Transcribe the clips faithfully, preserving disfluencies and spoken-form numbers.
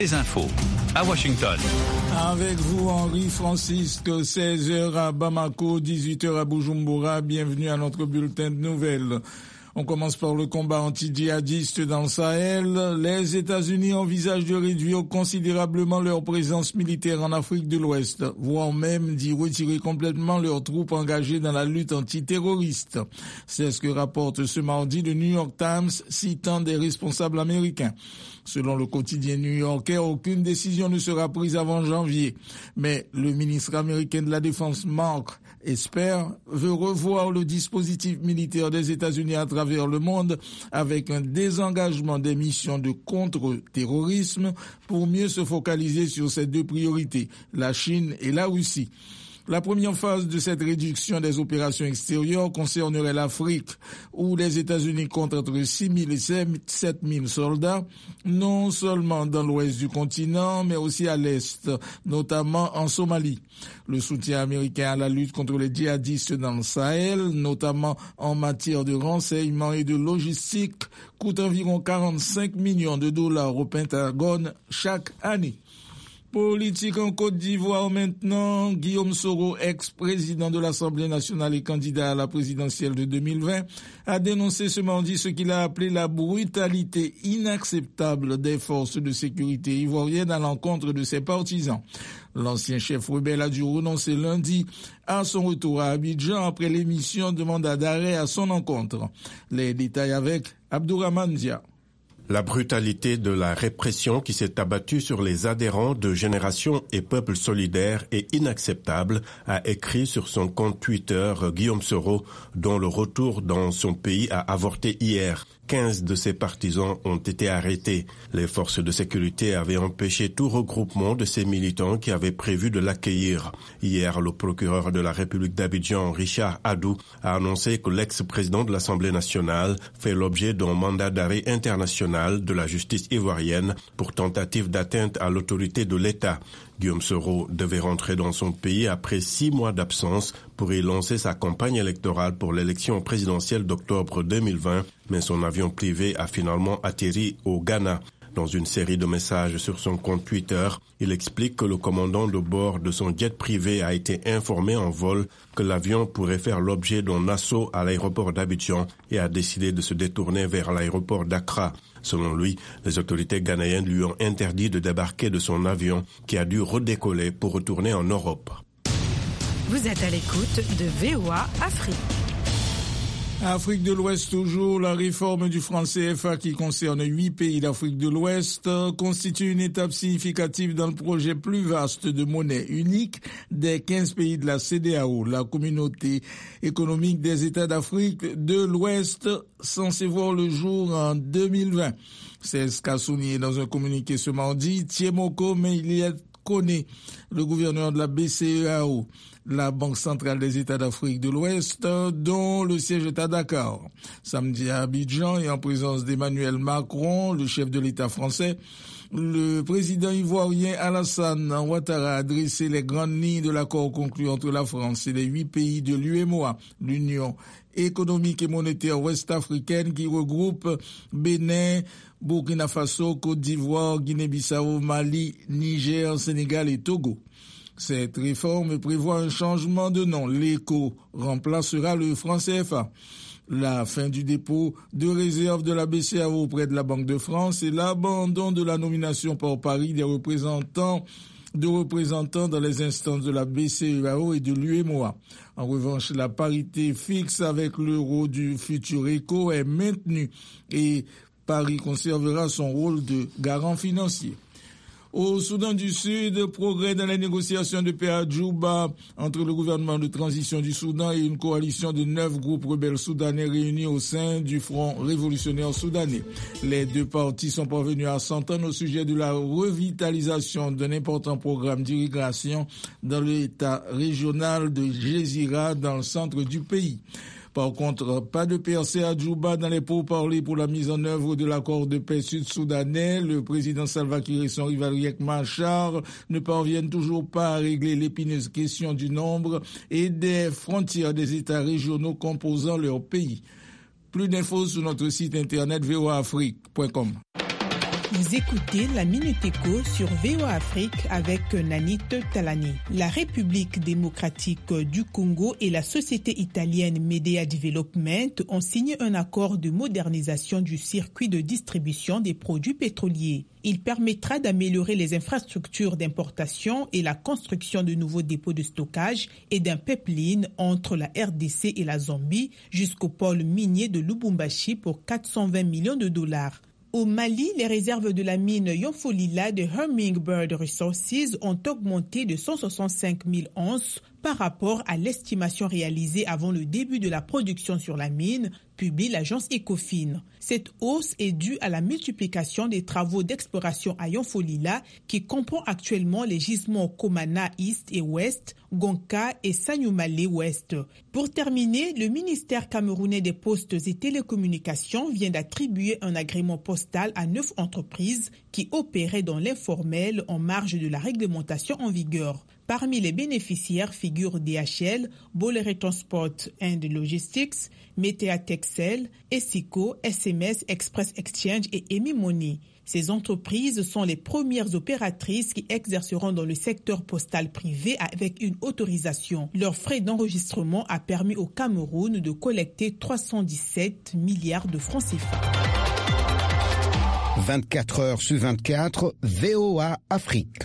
Les infos à Washington. Avec vous, Henri Francisque, seize heures à Bamako, dix-huit heures à Bujumbura. Bienvenue à notre bulletin de nouvelles. On commence par le combat anti-djihadiste dans le Sahel. Les États-Unis envisagent de réduire considérablement leur présence militaire en Afrique de l'Ouest, voire même d'y retirer complètement leurs troupes engagées dans la lutte antiterroriste. C'est ce que rapporte ce mardi le New York Times, citant des responsables américains. Selon le quotidien new-yorkais, aucune décision ne sera prise avant janvier. Mais le ministre américain de la Défense, Mark Esper, veut revoir le dispositif militaire des États-Unis à travers le monde avec un désengagement des missions de contre-terrorisme pour mieux se focaliser sur ces deux priorités, la Chine et la Russie. La première phase de cette réduction des opérations extérieures concernerait l'Afrique, où les États-Unis comptent entre six mille et sept mille soldats, non seulement dans l'ouest du continent, mais aussi à l'est, notamment en Somalie. Le soutien américain à la lutte contre les djihadistes dans le Sahel, notamment en matière de renseignement et de logistique, coûte environ quarante-cinq millions de dollars au Pentagone chaque année. Politique en Côte d'Ivoire maintenant, Guillaume Soro, ex-président de l'Assemblée nationale et candidat à la présidentielle de deux mille vingt, a dénoncé ce mardi ce qu'il a appelé la brutalité inacceptable des forces de sécurité ivoiriennes à l'encontre de ses partisans. L'ancien chef rebelle a dû renoncer lundi à son retour à Abidjan après l'émission de mandat d'arrêt à son encontre. Les détails avec Abdourahmane Dia. La brutalité de la répression qui s'est abattue sur les adhérents de Génération et Peuple solidaire est inacceptable, a écrit sur son compte Twitter Guillaume Soro, dont le retour dans son pays a avorté hier. quinze de ses partisans ont été arrêtés. Les forces de sécurité avaient empêché tout regroupement de ces militants qui avaient prévu de l'accueillir. Hier, le procureur de la République d'Abidjan, Richard Adou, a annoncé que l'ex-président de l'Assemblée nationale fait l'objet d'un mandat d'arrêt international de la justice ivoirienne pour tentative d'atteinte à l'autorité de l'État. Guillaume Soro devait rentrer dans son pays après six mois d'absence pour y lancer sa campagne électorale pour l'élection présidentielle d'octobre deux mille vingt, mais son avion privé a finalement atterri au Ghana. Dans une série de messages sur son compte Twitter, il explique que le commandant de bord de son jet privé a été informé en vol que l'avion pourrait faire l'objet d'un assaut à l'aéroport d'Abidjan et a décidé de se détourner vers l'aéroport d'Accra. Selon lui, les autorités ghanéennes lui ont interdit de débarquer de son avion qui a dû redécoller pour retourner en Europe. Vous êtes à l'écoute de V O A Afrique. Afrique de l'Ouest toujours, la réforme du franc C F A qui concerne huit pays d'Afrique de l'Ouest constitue une étape significative dans le projet plus vaste de monnaie unique des quinze pays de la C E D E A O, la communauté économique des États d'Afrique de l'Ouest, censée voir le jour en deux mille vingt. C'est ce qu'a souligné dans un communiqué ce mardi Thiemoko Meiliet Kone, le gouverneur de la B C E A O, la Banque centrale des États d'Afrique de l'Ouest, dont le siège est à Dakar. Samedi à Abidjan et en présence d'Emmanuel Macron, le chef de l'État français, le président ivoirien Alassane Ouattara a dressé les grandes lignes de l'accord conclu entre la France et les huit pays de l'U E M O A, l'Union économique et monétaire ouest-africaine qui regroupe Bénin, Burkina Faso, Côte d'Ivoire, Guinée-Bissau, Mali, Niger, Sénégal et Togo. Cette réforme prévoit un changement de nom. L'Eco remplacera le franc C F A. La fin du dépôt de réserve de la B C E A O auprès de la Banque de France et l'abandon de la nomination par Paris des représentants de représentants dans les instances de la B C E A O et de l'U E M O A. En revanche, la parité fixe avec l'euro du futur ECO est maintenue et Paris conservera son rôle de garant financier. Au Soudan du Sud, progrès dans les négociations de paix à Djouba entre le gouvernement de transition du Soudan et une coalition de neuf groupes rebelles soudanais réunis au sein du Front révolutionnaire soudanais. Les deux parties sont parvenus à s'entendre au sujet de la revitalisation d'un important programme d'irrigation dans l'État régional de Gézira dans le centre du pays. Par contre, pas de percée à Djouba dans les pourparlers pour la mise en œuvre de l'accord de paix sud-soudanais. Le président Salva Kiir et son rival Riek Machar ne parviennent toujours pas à régler l'épineuse question du nombre et des frontières des États régionaux composant leur pays. Plus d'infos sur notre site internet v o a afrique point com. Vous écoutez la Minute Éco sur V O A Afrique avec Nanit Talani. La République démocratique du Congo et la société italienne Medea Development ont signé un accord de modernisation du circuit de distribution des produits pétroliers. Il permettra d'améliorer les infrastructures d'importation et la construction de nouveaux dépôts de stockage et d'un pipeline entre la R D C et la Zambie jusqu'au pôle minier de Lubumbashi pour quatre cent vingt millions de dollars. Au Mali, les réserves de la mine Yonfolila de Hummingbird Resources ont augmenté de cent soixante-cinq mille onces par rapport à l'estimation réalisée avant le début de la production sur la mine, publie l'agence Ecofin. Cette hausse est due à la multiplication des travaux d'exploration à Yonfolila qui comprend actuellement les gisements Komana East et Ouest, Gonka et Sanyumale Ouest. Pour terminer, le ministère camerounais des Postes et Télécommunications vient d'attribuer un agrément postal à neuf entreprises qui opéraient dans l'informel en marge de la réglementation en vigueur. Parmi les bénéficiaires figurent D H L, Bolloré Transport and Logistics, Metea Texel, Esico, S M S Express Exchange et Emi Money. Ces entreprises sont les premières opératrices qui exerceront dans le secteur postal privé avec une autorisation. Leur frais d'enregistrement a permis au Cameroun de collecter trois cent dix-sept milliards de francs C F A. vingt-quatre heures sur vingt-quatre, V O A Afrique.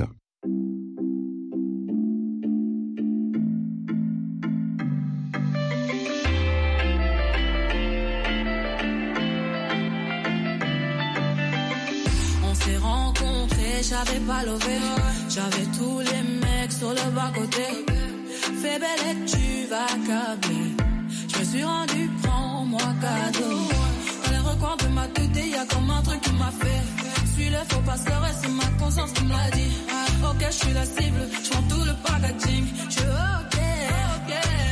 J'avais pas levé, j'avais tous les mecs sur le bas-côté. Fais belle et tu vas câbler. Je me suis rendu, prends-moi cadeau. Dans les recoins de ma tête, y'a comme un truc qui m'a fait. Suis le faux pasteur et c'est ma conscience qui me l'a dit. Ok, je suis la cible, je prends tout le packaging. Je suis ok, ok.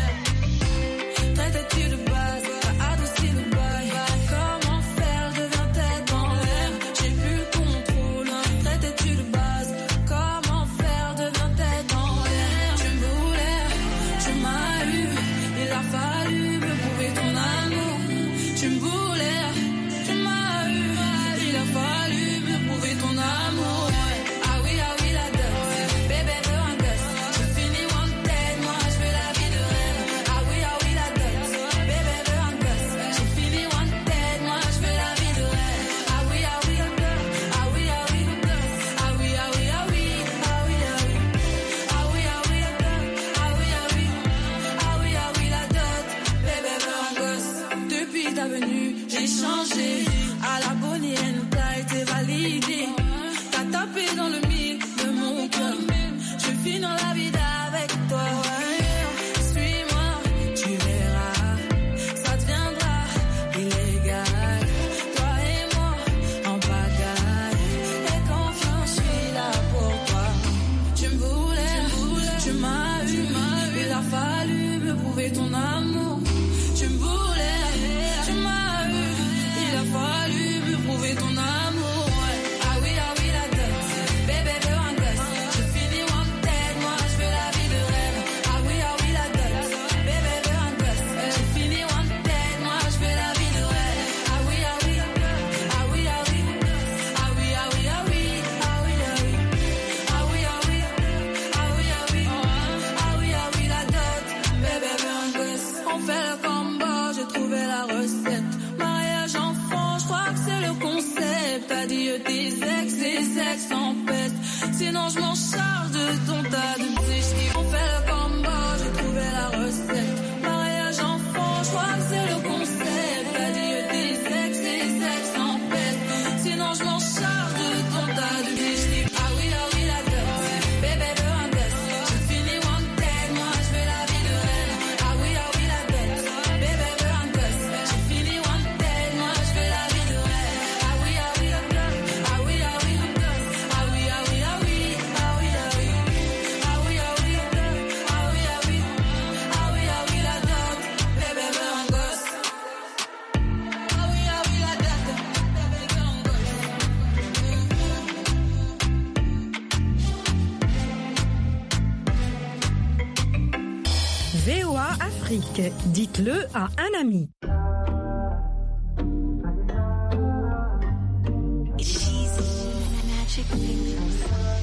Traite-tu de base, t'as adouci le bail. Comment faire, je deviens tête en l'air. J'ai plus le contrôle. Traite-tu de base, comment faire, deviens tête en l'air. Tu me voulais, tu m'as eu. Il a fallu me prouver ton amour. Tu me voulais, tu m'as eu. Il a fallu me prouver ton amour. Ah oui, ah oui, la dot. Bébé veut un gosse. Je finis wanted, moi je veux la vie de rêve. Ah oui, ah oui, la dot. Bébé veut un gosse. Je finis wanted, moi je veux la vie de rêve. Ah oui, ah oui, la dot. Ah oui, ah oui, la dot. Ah oui, ah oui, ah oui. Ah oui, ah oui. Ah oui, ah oui, la dot. Ah oui, ah oui. Ah oui, ah oui, la dot. Bébé veut un gosse. Depuis ta venue, j'ai changé. À la bonienne, t'as été validé. T'as tapé dans le mille de mon cœur. Je vis dans la vie avec toi. Suis-moi, tu verras. Ça deviendra illégal. Toi et moi, en pagaille. Et confiance, je suis là pour toi. Tu me voulais, tu m'as eu. Il a fallu me prouver ton amour. Tu me voulais, tu m'as eu. Il a fallu me prouver ton amour. Ah oui, ah oui, la dot. Bébé veut un gosse. Je finis wanted, moi je veux la vie de rêve. Ah oui, ah oui, la dot. Bébé veut un gosse. Je finis wanted, moi je veux la vie de rêve. Ah oui, ah oui, ah oui, ah oui. Ah oui, ah oui, ah oui. Ah oui, ah oui. Ah oui, ah oui. Ah oui, ah oui. Ah oui, ah oui, la dot. Bébé veut un gosse. On fait le combo, j'ai trouvé la recette. Mariage enfant, je crois que c'est le concept. Adieu tes ex, tes ex s'empêtent. Sinon je m'en charge de ton tas de petits. On fait le combo, j'ai trouvé la recette. Mariage enfant, je crois que c'est le concept. Adieu tes ex, tes ex s'empêtent. Sinon je m'en charge de ton tas de petits. Ah oui, ah oui, la dot. Bébé veut un gosse. Je finis wanted, moi je veux la vie de rêve. Ah oui, ah oui, la dot. Bébé veut un gosse. Je finis wanted, moi je veux la vie de rêve. Ah oui, ah oui, la dot. Ah oui, ah oui, la dot. Ah oui, ah oui, ah oui. Ah oui, ah oui. Ah oui, ah oui, la dot. Ah oui, ah oui. Ah oui, ah oui, la dot. Bébé veut un gosse. Ah oui, ah oui, la dot. Bébé veut un gosse. V O A Afrique, dites-le à un ami.